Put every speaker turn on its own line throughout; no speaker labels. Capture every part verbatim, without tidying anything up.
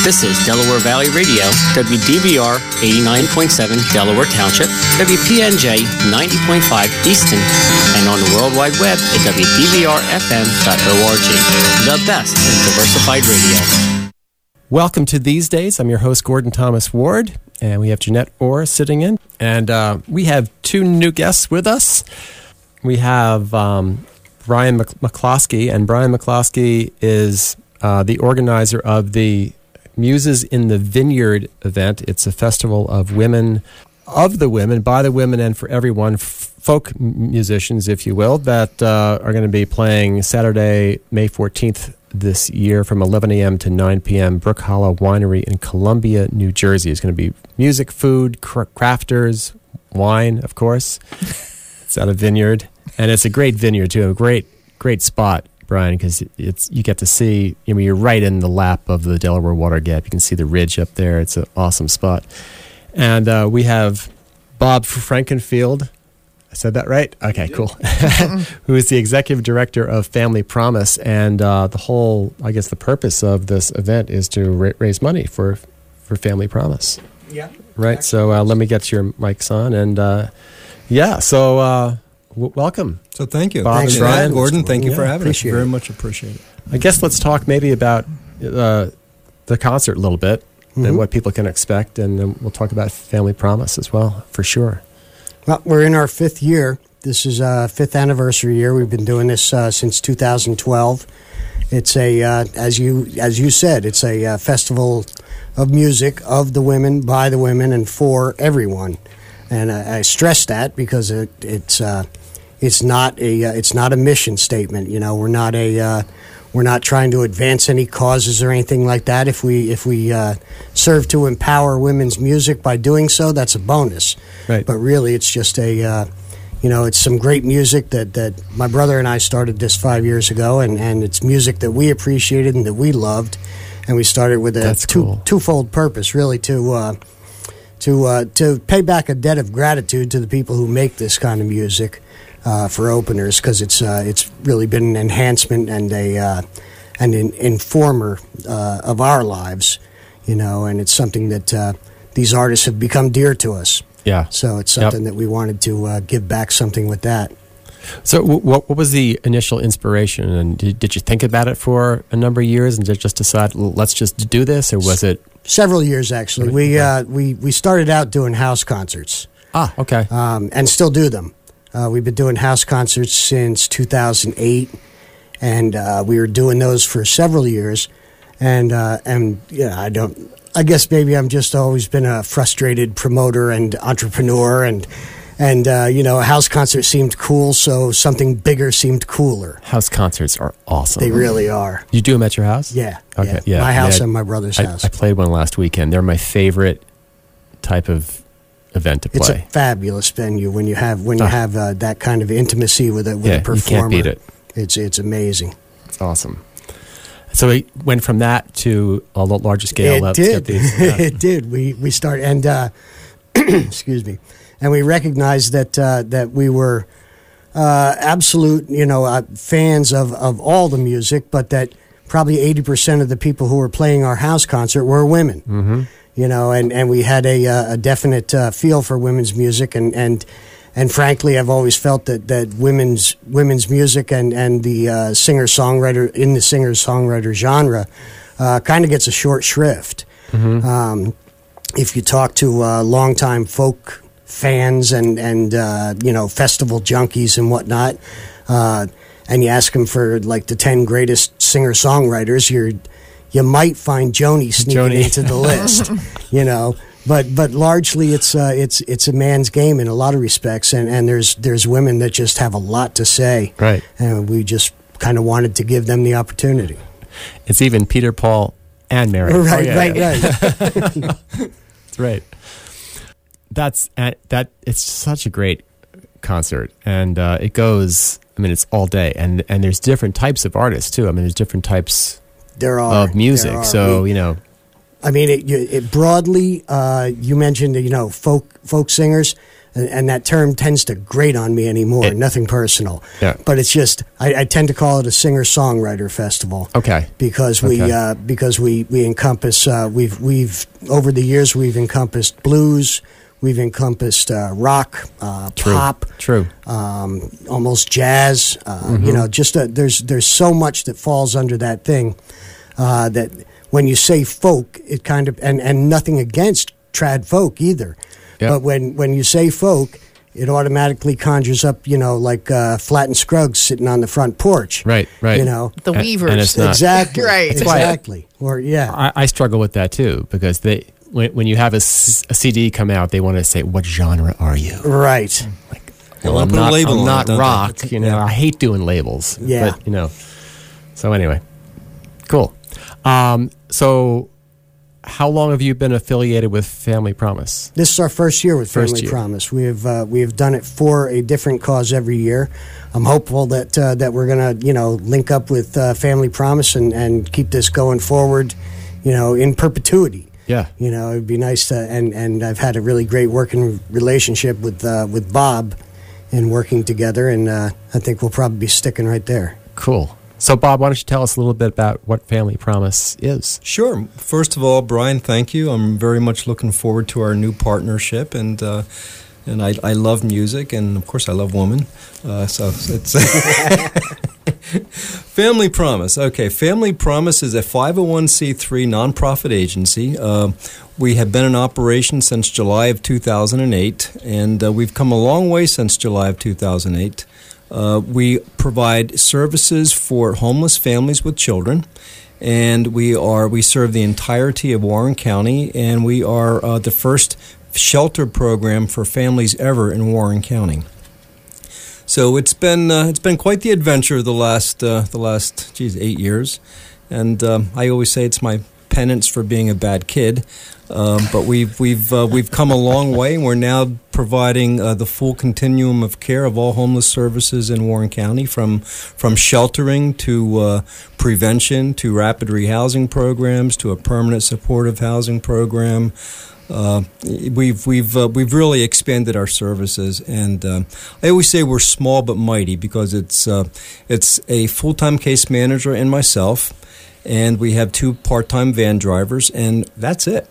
This is Delaware Valley Radio, W D V R eighty-nine point seven Delaware Township, W P N J ninety point five Easton, and on the World Wide Web at W D V R F M dot org. The best in diversified radio.
Welcome to These Days. I'm your host, Gordon Thomas Ward, and we have Jeanette Orr sitting in. And uh, we have two new guests with us. We have um, Brian McCloskey, and Brian McCloskey is uh, the organizer of the Muses in the Vineyard event. It's a festival of women, of the women, by the women, and for everyone, folk musicians, if you will, that uh, are going to be playing Saturday, May fourteenth this year from eleven a.m. to nine p.m. Brook Hollow Winery in Columbia, New Jersey. It's going to be music, food, cr- crafters, wine, of course. It's at a vineyard, and it's a great vineyard, too, a great, great spot, Brian, because it's you get to see, I mean, you're right in the lap of the Delaware Water Gap. You can see the ridge up there. It's an awesome spot. And uh, we have Bob Frankenfield. I said that right? Okay, cool. Who is the executive director of Family Promise. And uh, the whole, I guess the purpose of this event is to ra- raise money for, for Family Promise.
Yeah.
Right,
exactly.
so uh, let me get your mics on. And uh, yeah, so uh, w- welcome.
So thank you.
Bob
Thanks,
and Brian.
Gordon, thank you
Yeah,
for having us.
appreciate
Very
it.
much appreciate it.
I guess let's talk maybe about uh, the concert a little bit
Mm-hmm.
and what people can expect. And then we'll talk about Family Promise as well, for sure.
Well, we're in our fifth year. This is our fifth anniversary year. We've been doing this uh, since two thousand twelve. It's a, uh, as you as you said, it's a uh, festival of music, of the women, by the women, and for everyone. And I, I stress that because it, it's uh, it's not a uh, it's not a mission statement. You know, we're not a uh, we're not trying to advance any causes or anything like that. If we if we uh, serve to empower women's music by doing so, that's a bonus.
Right.
But really, it's just a, uh, you know, it's some great music that, that my brother and I started this five years ago, and, and it's music that we appreciated and that we loved, and we started with a
That's
two,
cool.
twofold purpose, really, to uh, to uh, to pay back a debt of gratitude to the people who make this kind of music uh, for openers, because it's uh, it's really been an enhancement and a uh, and an informer uh, of our lives, you know, and it's something that uh, these artists have become dear to us.
Yeah.
So it's
Yep.
something that we wanted to uh, give back something with that.
So w- what what was the initial inspiration? And did, did you think about it for a number of years and did just decide, "L- let's just do this? Or was it?
Several years, actually. We uh, we we started out doing house concerts,
Ah, okay.
um, and still do them. Uh, we've been doing house concerts since two thousand eight, and uh, we were doing those for several years. And uh, and yeah, I don't. I guess maybe I'm just always been a frustrated promoter and entrepreneur, and and uh, you know, a house concert seemed cool, so something bigger seemed cooler.
House concerts are awesome.
They really are.
You do them at your house?
Yeah.
Okay, yeah.
My house
Yeah,
and my brother's
I,
house.
I played one last weekend. They're my favorite type of event to
It's
play.
a fabulous venue when you have when you
Ah.
have uh, that kind of intimacy with a with
yeah,
a performer.
you can't beat it.
It's it's amazing.
It's awesome. So we went from that to a lot larger scale.
It
Let's
did.
get these- yeah.
It did. We we started and uh, excuse me, and we recognized that uh, that we were uh, absolute, you know, uh, fans of of all the music, but that probably eighty percent of the people who were playing our house concert were women.
Mm-hmm.
You know, and, and we had a uh, a definite uh, feel for women's music, and, and and frankly, I've always felt that, that women's women's music and and the uh, singer songwriter in the singer songwriter genre uh, kind of gets a short shrift.
Mm-hmm.
Um, if you talk to uh, longtime folk fans and and uh, you know, festival junkies and whatnot, uh, and you ask them for like the ten greatest singer songwriters, you're you might find Joni sneaking
Joni.
into the list, you know. But but largely it's uh, it's it's a man's game in a lot of respects, and, and there's there's women that just have a lot to say,
Right.
and we just kind of wanted to give them the opportunity.
It's even Peter, Paul, and Mary.
Right,
Oh, yeah,
right,
yeah.
right.
That's right. That's uh, that. It's such a great concert, and uh, it goes. I mean, it's all day, and and there's different types of artists too. I mean, there's different types
There are
of music.
there are.
So
We-
you know,
I mean, it, you- it broadly, uh, you mentioned, you know, folk folk singers. and, and that term tends to grate on me anymore.
It-
nothing personal,
Yeah.
but it's just I, I tend to call it a singer-songwriter festival.
Okay.
Because we
Okay.
uh, because we we encompass uh, we've we've over the years we've encompassed blues, we've encompassed uh, rock, uh,
True.
pop,
True.
um, almost jazz. Uh,
Mm-hmm.
You know, just a, there's there's so much that falls under that thing uh, that when you say folk, it kind of and, and nothing against trad folk either,
Yeah.
but when when you say folk, it automatically conjures up, you know, like uh, Flat and Scruggs sitting on the front porch,
Right. Right.
You know,
The
And-
Weavers.
and it's not.
exactly,
Right. That's
why-
exactly, or yeah,
I, I struggle with that too because they when, when you have a, s- a C D come out, they want to say, "What genre are you?"
right.
Like,
They
well,
wanna
I'm
put a
not,
label
I'm
on it,
not
don't they?
rock. You know,
Yeah.
I hate doing labels.
Yeah.
But, you know. So anyway, cool. Um, so, how long have you been affiliated with Family Promise?
This is our first year with
First
Family
year.
Promise. We have uh, we have done it for a different cause every year. I'm hopeful that uh, that we're gonna you know link up with uh, Family Promise and, and keep this going forward, you know, in perpetuity.
Yeah.
You know, it'd be nice to and, and I've had a really great working relationship with uh, with Bob, in working together, and uh, I think we'll probably be sticking right there.
Cool. So, Bob, why don't you tell us a little bit about what Family Promise is?
Sure. First of all, Brian, thank you. I'm very much looking forward to our new partnership, and uh, and I, I love music, and of course I love women. Uh, so it's Family Promise. Okay, Family Promise is a five oh one c three nonprofit agency. Uh, we have been in operation since July of two thousand eight, and uh, we've come a long way since July of two thousand eight. Uh, we provide services for homeless families with children, and we are we serve the entirety of Warren County, and we are uh, the first shelter program for families ever in Warren County. So it's been uh, it's been quite the adventure the last uh, the last geez eight years, and um, I always say it's my penance for being a bad kid. Um, but we've we've uh, we've come a long way, and we're now providing uh, the full continuum of care of all homeless services in Warren County, from from sheltering to uh, prevention to rapid rehousing programs to a permanent supportive housing program. Uh, we've we've uh, we've really expanded our services, and uh, I always say we're small but mighty because it's uh, it's a full-time case manager and myself, and we have two part-time van drivers, and that's it.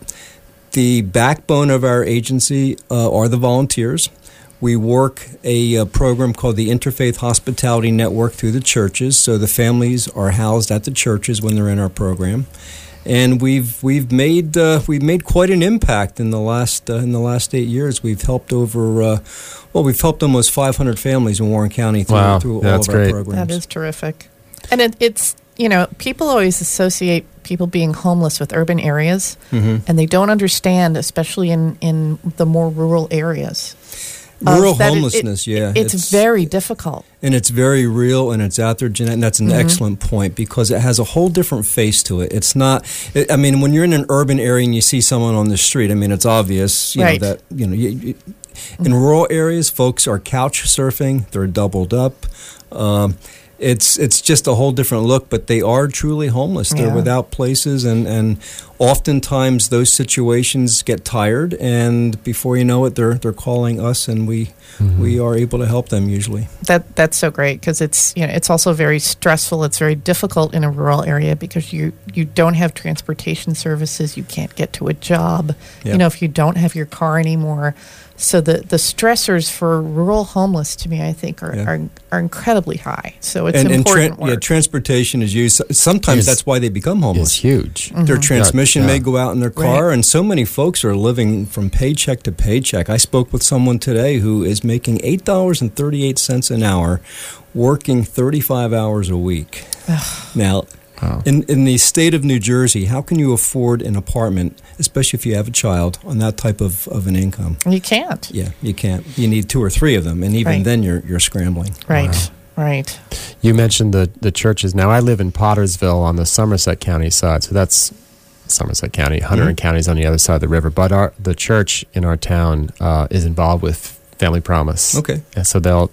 The backbone of our agency uh, are the volunteers. We work a, uh program called the Interfaith Hospitality Network through the churches, so the families are housed at the churches when they're in our program. And we've we've made uh, we've made quite an impact in the last uh, in the last eight years. We've helped over uh, well, we've helped almost five hundred families in Warren County through,
Wow,
through all
that's
of our
great.
programs.
That is terrific. And it, it's, you know, people always associate people being homeless with urban areas,
Mm-hmm.
and they don't understand, especially in, in the more rural areas. of
Rural
that it-
homelessness,
it-
yeah,
It's,
it's-
very difficult.
And it's very real, and it's out there, Jeanette, and that's an
Mhm.
excellent point because it has a whole different face to it. It's not, it, I mean, when you're in an urban area and you see someone on the street, I mean, it's obvious, you
Right.
know, that, you know, you, you, in rural areas, folks are couch surfing, they're doubled up. Um, it's it's just a whole different look, but they are truly homeless. They're
Yeah.
without places, and, and oftentimes those situations get tired, and before you know it, they're they're calling us, and we we are able to help them usually.
That that's so great because it's you know it's also very stressful. It's very difficult in a rural area because you you don't have transportation services. You can't get to a job.
Yeah.
You know, if you don't have your car anymore. So the, the stressors for rural homeless to me, I think, are
Yeah.
are, are incredibly high. So it's
and, and
important
tran- yeah,
work.
transportation is used. Sometimes
Is-
that's why they become
It's
homeless.
huge.
Their transmission
Yeah, yeah.
may go out in their car,
Right.
and so many folks are living from paycheck to paycheck. I spoke with someone today who is making eight dollars and thirty-eight cents an hour, working thirty-five hours a week. Now,
Wow.
in, in the state of New Jersey, how can you afford an apartment, especially if you have a child, on that type of, of an income?
You can't.
Yeah, you can't. You need two or three of them, and even
Right.
then you're you're scrambling.
Right. Right.
You mentioned the, the churches. Now, I live in Pottersville on the Somerset County side, so that's Somerset County. Hunterdon County is on the other side of the river. But our, the church in our town uh, is involved with Family Promise.
Okay.
And so they'll they'll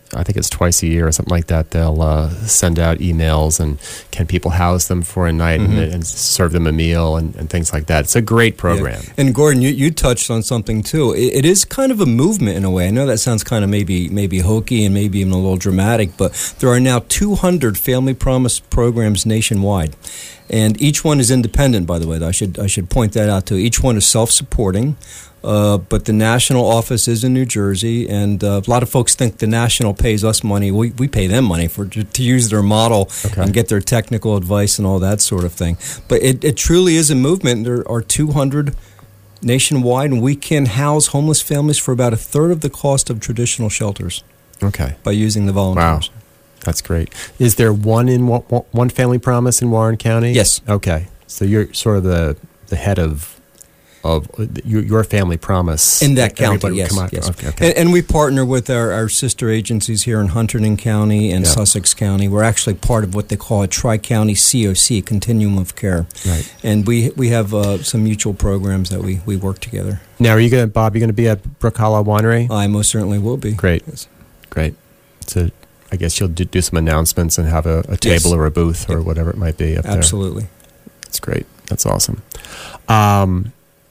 I think it's twice a year or something like that. They'll uh, send out emails and can people house them for a night
Mm-hmm.
and, and serve them a meal and, and things like that. It's a great program.
Yeah. And Gordon, you, you touched on something too. It, it is kind of a movement in a way. I know that sounds kind of maybe maybe hokey and maybe even a little dramatic, but there are now two hundred Family Promise programs nationwide. And each one is independent, by the way. I should I should point that out too. Each one is self-supporting. Uh, but the national office is in New Jersey, and uh, a lot of folks think the national pays us money. We we pay them money for to, to use their model
Okay.
and get their technical advice and all that sort of thing. But it, it truly is a movement. There are two hundred nationwide, and we can house homeless families for about a third of the cost of traditional shelters
Okay.
by using the volunteers.
Wow. That's great. Is there one in one, one Family Promise in Warren County?
Yes.
Okay. So you're sort of the, the head of of your, your Family Promise
In that county,
Everybody would
yes.
come out-
yes.
Okay. okay.
And, and we partner with our, our sister agencies here in Hunterdon County and
Yeah.
Sussex County. We're actually part of what they call a Tri-County C O C, Continuum of Care.
Right.
And we we have uh, some mutual programs that we, we work together.
Now, are you going to, Bob, you going to be at Brook Hollow Winery?
I most certainly will be.
Great.
Yes.
Great. So I guess you'll do, do some announcements and have a, a
Yes.
table or a booth or
Yep.
whatever it might be up there.
Absolutely.
That's great. That's awesome. Um,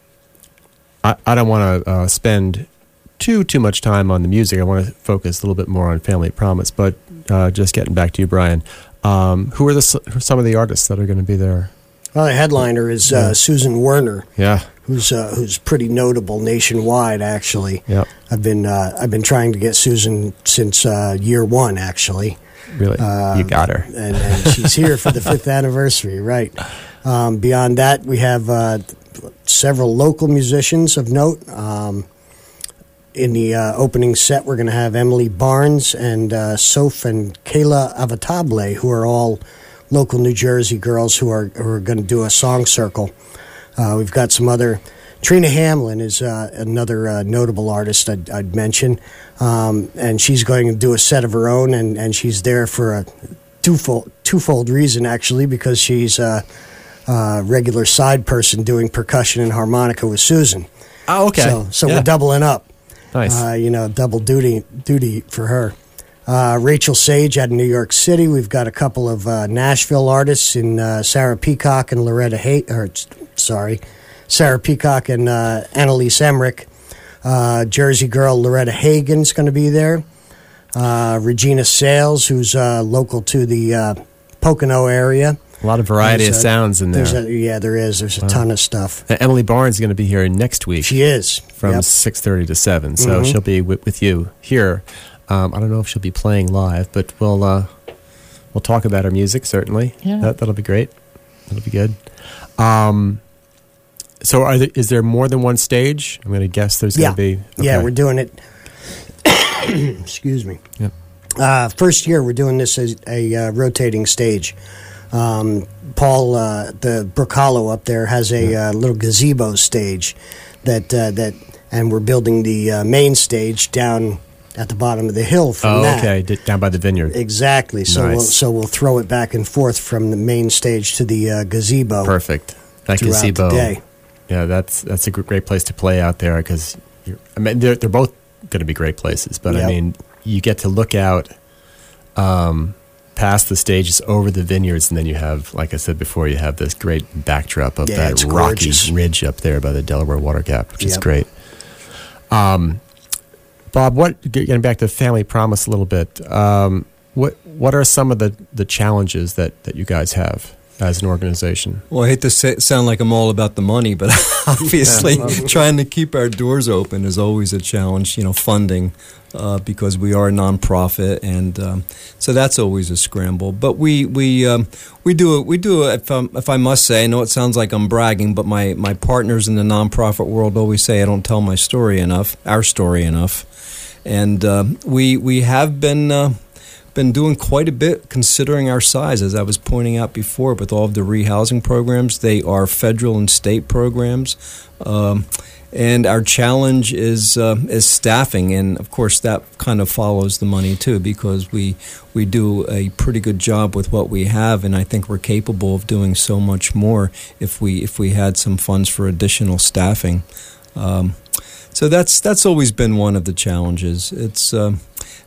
I, I don't want to uh, spend too too much time on the music. I want to focus a little bit more on Family Promise. But uh, just getting back to you, Brian, um, who are the who are some of the artists that are going to be there?
Well, the headliner is uh,
Yeah.
Susan Werner,
Yeah,
who's uh, who's pretty notable nationwide. Actually,
yeah,
I've been uh, I've been trying to get Susan since uh, year one, actually,
really.
Uh,
you got her.
and, and she's here for the fifth anniversary. Right. Um, beyond that, we have uh, several local musicians of note. Um, in the uh, opening set, we're going to have Emily Barnes and uh, Soph and Kayla Avatable, who are all local New Jersey girls who are who are going to do a song circle. Uh, we've got some other. Trina Hamlin is uh, another uh, notable artist I'd, I'd mention, um, and she's going to do a set of her own, and, and she's there for a twofold twofold reason actually, because she's a, a regular side person doing percussion and harmonica with Susan.
Oh, okay.
So, so
Yeah.
we're doubling up.
Nice.
Uh, you know, double duty duty for her. Uh, Rachel Sage out of New York City. We've got a couple of uh, Nashville artists in uh, Sarah Peacock and Loretta Hay. Or sorry, Sarah Peacock and uh, Annalise Emmerich. Uh, Jersey girl Loretta Hagen's going to be there. Uh, Regina Sales, who's uh, local to the uh, Pocono area.
a lot of variety
There's
of
a-
sounds in
There's
there.
a, yeah, there is. There's a
Wow.
ton of stuff.
And Emily Barnes is going to be here next week.
She is.
from
Yep.
six thirty to seven. So
Mhm.
she'll be w- with you here. Um, I don't know if she'll be playing live, but we'll uh, we'll talk about her music certainly.
Yeah.
That that'll be great. That'll be good. Um, so are there, is there more than one stage? I'm going to guess there's
Yeah.
going to be.
Yeah,
okay.
we're doing it. Excuse me.
Yep.
Uh, first year, we're doing this as a uh, rotating stage. Um, Paul, uh, the Brook Hollow up there, has a uh, little gazebo stage that uh, that, and we're building the uh, main stage down at the bottom of the hill from
Oh,
that.
okay. D- down by the vineyard.
Exactly. So
Nice.
we'll so we'll throw it back and forth from the main stage to the uh, gazebo
Perfect. That
throughout
gazebo.
the day.
Yeah, that's that's a gr- great place to play out there because I mean they're they're both going to be great places, but I
Yep.
mean you get to look out um, past the stages over the vineyards, and then you have, like I said before, you have this great backdrop of
Yeah,
that
it's
rocky
gorgeous.
ridge up there by the Delaware Water Gap, which is
Yep.
great. Um, Bob, what getting back to Family Promise a little bit, um, what what are some of the, the challenges that, that you guys have as an organization?
Well, I hate to say, sound like I'm all about the money, but obviously trying to keep our doors open is always a challenge, you know, funding, uh, because we are a nonprofit, and um, so that's always a scramble. But we we um, we do it. We do it. If, um, if I must say, I know it sounds like I'm bragging, but my, my partners in the nonprofit world always say I don't tell my story enough, our story enough, and uh, we we have been. Uh, been doing quite a bit considering our size, as I was pointing out before, with all of the rehousing programs. They are federal and state programs, um, and our challenge is uh, is staffing, and of course that kind of follows the money too, because we we do a pretty good job with what we have, and I think we're capable of doing so much more if we if we had some funds for additional staffing. Um, so that's that's always been one of the challenges. It's uh,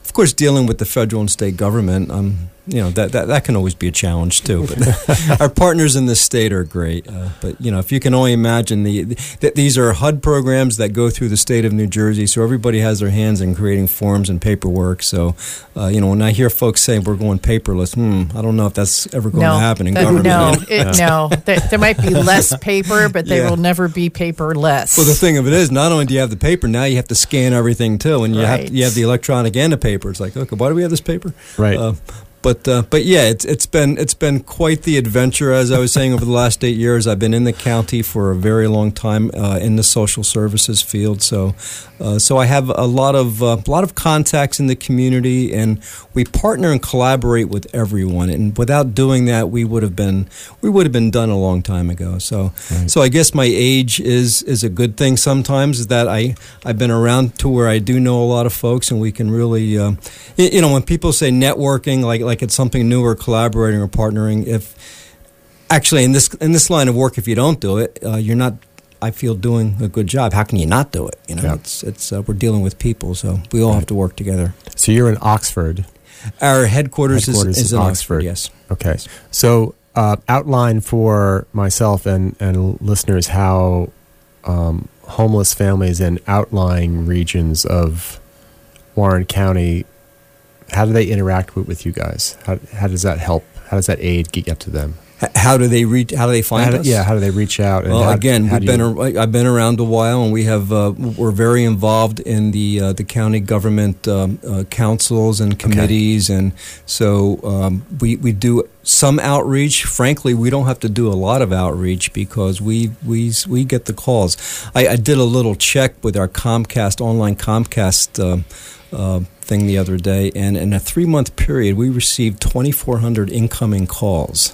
of course, dealing with the federal and state government, um, you know, that, that, that can always be a challenge, too. But our partners in the state are great. Uh, but, you know, if you can only imagine, the, the these are H U D programs that go through the state of New Jersey, so everybody has their hands in creating forms and paperwork. So, uh, you know, when I hear folks saying we're going paperless, hmm, I don't know if that's ever going
no,
to happen in
that,
government.
No,
You know?
it, no. There, there might be less paper, but there
Yeah.
will never be paperless.
Well, the thing of it is, not only do you have the paper, now you have to scan everything, too. And you,
Right.
have, you have the electronic and the paper. It's like, okay, why do we have this paper?
Right.
Uh, But uh, but yeah, it's it's been it's been quite the adventure. As I was saying, over the last eight years, I've been in the county for a very long time uh, in the social services field. So uh, so I have a lot of uh, a lot of contacts in the community, and we partner and collaborate with everyone. And without doing that, we would have been we would have been done a long time ago. So
Right.
so I guess my age is is a good thing sometimes. Is that I I've been around to where I do know a lot of folks, and we can really uh, you, you know when people say networking, like like it's something new or collaborating or partnering. If actually in this in this line of work, if you don't do it, uh, you're not, I feel, doing a good job. How can you not do it? You know,
Yeah.
it's it's uh, we're dealing with people, so we all have to work together.
So you're in Oxford.
Our headquarters,
Headquarters
is, is
is
in
Oxford.
Oxford. Yes.
Okay. So uh, outline for myself and, and listeners how um, homeless families in outlying regions of Warren County, how do they interact with, with you guys? How, how does that help? How does that aid get to them?
H- How do they reach? How do they find
How do-
us?
yeah, how do they reach out? And
Well,
how,
again,
how
we've
do
been
you-
ar- I've been around a while, and we have uh, we're very involved in the uh, the county government um, uh, councils and committees, and so um, we we do some outreach. Frankly, we don't have to do a lot of outreach because we we we get the calls. I, I did a little check with our Comcast online Comcast. Uh, uh, thing the other day, and in a three-month period, we received twenty-four hundred incoming calls.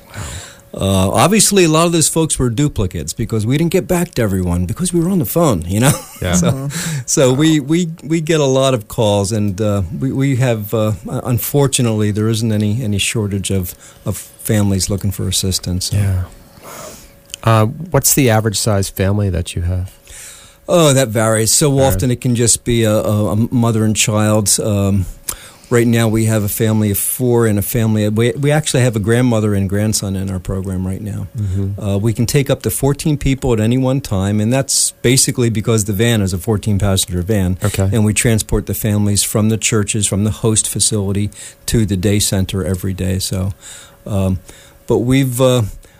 Uh, obviously, a lot of those folks were duplicates because we didn't get back to everyone because we were on the phone, you know?
Yeah.
so so we, we, we get a lot of calls, and uh, we, we have, uh, unfortunately, there isn't any, any shortage of, of families looking for assistance.
Yeah. Uh, what's the average size family that you have?
Oh, that varies. So
Yeah.
often it can just be a, a, a mother and child. Um, right now we have a family of four and a family. We, we actually have a grandmother and grandson in our program right now.
Mm-hmm.
Uh, we can take up to fourteen people at any one time, and that's basically because the van is a fourteen-passenger van.
Okay.
And we transport the families from the churches, from the host facility, to the day center every day. So, um, but we've... Uh,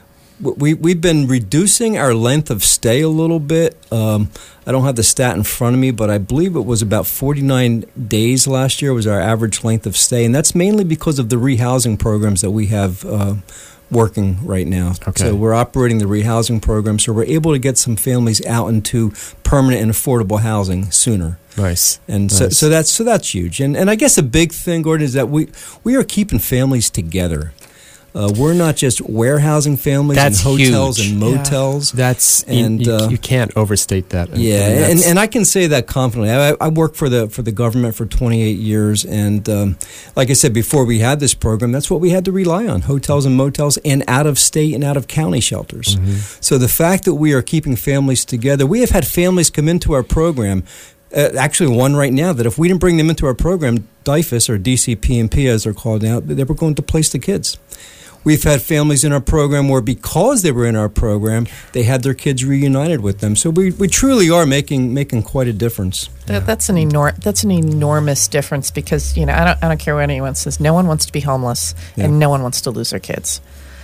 We, we've been reducing our length of stay a little bit. Um, I don't have the stat in front of me, but I believe it was about forty-nine days last year was our average length of stay. And that's mainly because of the rehousing programs that we have uh, working right now.
Okay.
So we're operating the rehousing program, so we're able to get some families out into permanent and affordable housing sooner.
Nice.
And so,
Nice.
so that's so that's huge. And and I guess a big thing, Gordon, is that we, we are keeping families together. Uh, we're not just warehousing families
That's
in hotels
huge.
and motels.
That's
And,
you, you,
uh,
you can't overstate that. I
Yeah,
mean,
and,
that's-
and I can say that confidently. I, I worked for the for the government for twenty-eight years, and um, like I said before, we had this program. That's what we had to rely on: hotels and motels, and out of state and out of county shelters.
Mm-hmm.
So the fact that we are keeping families together, we have had families come into our program. Uh, actually, one right now that if we didn't bring them into our program, D I F A S or D C P and P as they're called now, they were going to place the kids. We've had families in our program where because they were in our program, they had their kids reunited with them. So we, we truly are making making quite a difference.
That, that's an enor- That's an enormous difference because you know I don't I don't care what anyone says. No one wants to be homeless,
Yeah.
and no one wants to lose their kids.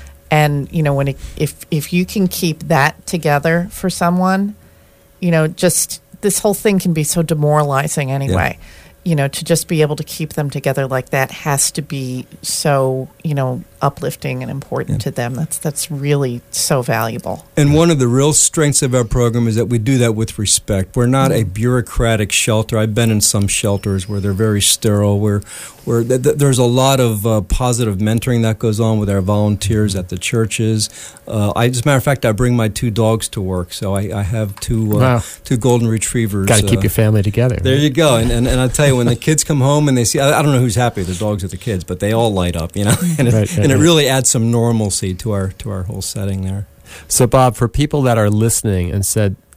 And you know when it, if if you can keep that together for someone, you know just this whole thing can be so demoralizing anyway. You know to just be able to keep them together like that has to be so you know uplifting and important
Yeah.
to them. That's that's really so valuable.
And one of the real strengths of our program is that we do that with respect. We're not a bureaucratic shelter. I've been in some shelters where they're very sterile, where where th- th- there's a lot of uh, positive mentoring that goes on with our volunteers at the churches. Uh, I, as a matter of fact, I bring my two dogs to work, so I, I have two uh,
Wow.
two golden retrievers.
got to keep
uh,
your family together.
There you go. And, and and I tell you, when the kids come home and they see, I, I don't know who's happy, the dogs or the kids, but they all light up, you know. And it,
Right, right,
and it
right.
really adds some normalcy to our to our whole setting there.
So, Bob, for people that are listening and said,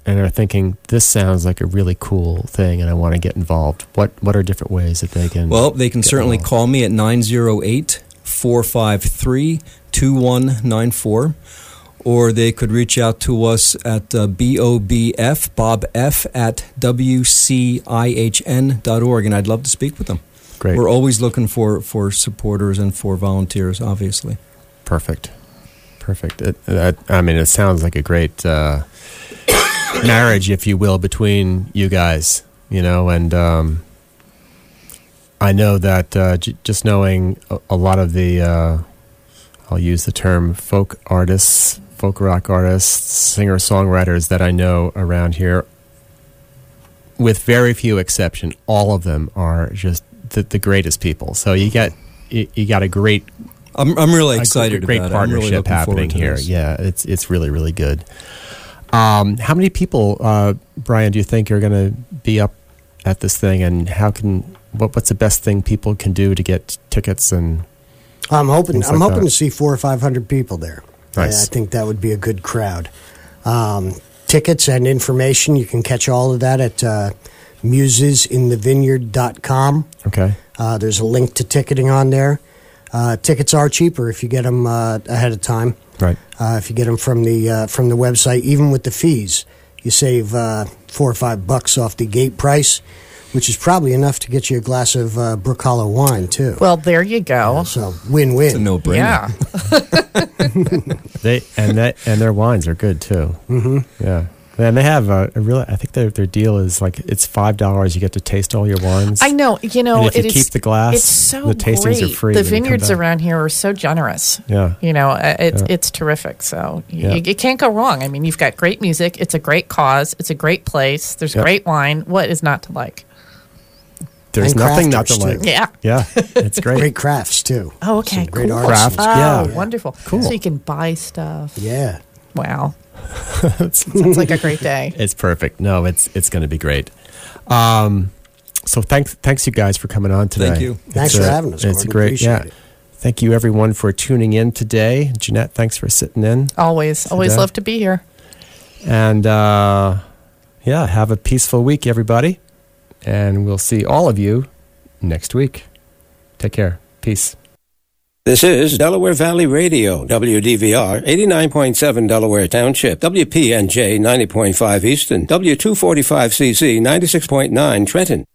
and are thinking, this sounds like a really cool thing and I want to get involved, what what are different ways that they can
Well, they can
get
certainly
involved?
call me at nine oh eight, four five three, two one nine four, or they could reach out to us at uh, B O B F, Bob F, at W C I H N dot org, and I'd love to speak with them.
Great.
We're always looking for, for supporters and for volunteers, obviously.
Perfect. Perfect. It, it, I mean, it sounds like a great uh, marriage, if you will, between you guys, you know, and um, I know that uh, j- just knowing a, a lot of the, uh, I'll use the term folk artists, folk rock artists, singer-songwriters that I know around here, with very few exception, all of them are just the, the greatest people. So you got you, you got a great
I'm I'm really
a
excited
great
about
partnership
it. I'm really looking
happening
forward to
here.
this.
Yeah, it's it's really really good. Um, how many people, uh, Brian, do you think are going to be up at this thing, and how can what what's the best thing people can do to get tickets? And
I'm hoping
Things
I'm
like
hoping
that.
to see four or five hundred people there.
Nice.
I think that would be a good crowd. Um, tickets and information, you can catch all of that at uh, muses in the vineyard dot com.
okay,
Uh, there's a link to ticketing on there. Uh, tickets are cheaper if you get them uh, ahead of time.
right,
Uh, if you get them from the uh, from the website, even with the fees, you save uh, four or five bucks off the gate price, which is probably enough to get you a glass of uh, Brook Hollow wine too.
Well, there you go.
So win-win.
It's a no-brainer.
Yeah.
they and that and their wines are good too. Mm-hmm. Yeah, and they have a, a real. I think their their deal is like it's five dollars. You get to taste all your wines.
I know. You know,
And if you
it is-
keep the glass,
it's so
the tastings
great.
are free
The
when you come
vineyards
back.
around here are so generous.
Yeah.
You know, uh, it's
Yeah.
it's terrific. So you,
Yeah.
you can't go wrong. I mean, you've got great music. It's a great cause. It's a great place. There's
Yeah.
great wine. What is not to like?
There's
And
nothing not to
crafters,
like.
too.
Yeah.
Yeah, it's great.
Great crafts too.
Oh, okay.
Some great
cool.
artists.
Craft,
Oh,
yeah.
wonderful.
Cool.
So you can buy stuff.
Yeah.
Wow. Sounds like a great day.
It's perfect. No, it's it's going to be great. Um, so thanks, thanks you guys for coming on today.
Thank you.
Thanks
It's
for
a-
having us,
It's a
Gordon.
great,
Appreciate
yeah.
it.
Thank you everyone for tuning in today. Jeanette, thanks for sitting in.
Always, always
Today.
love to be here.
And uh, yeah, have a peaceful week, everybody. And we'll see all of you next week. Take care. Peace.
This is Delaware Valley Radio, W D V R, eighty-nine point seven Delaware Township, W P N J, ninety point five Easton, W two forty-five C Z, ninety-six point nine Trenton.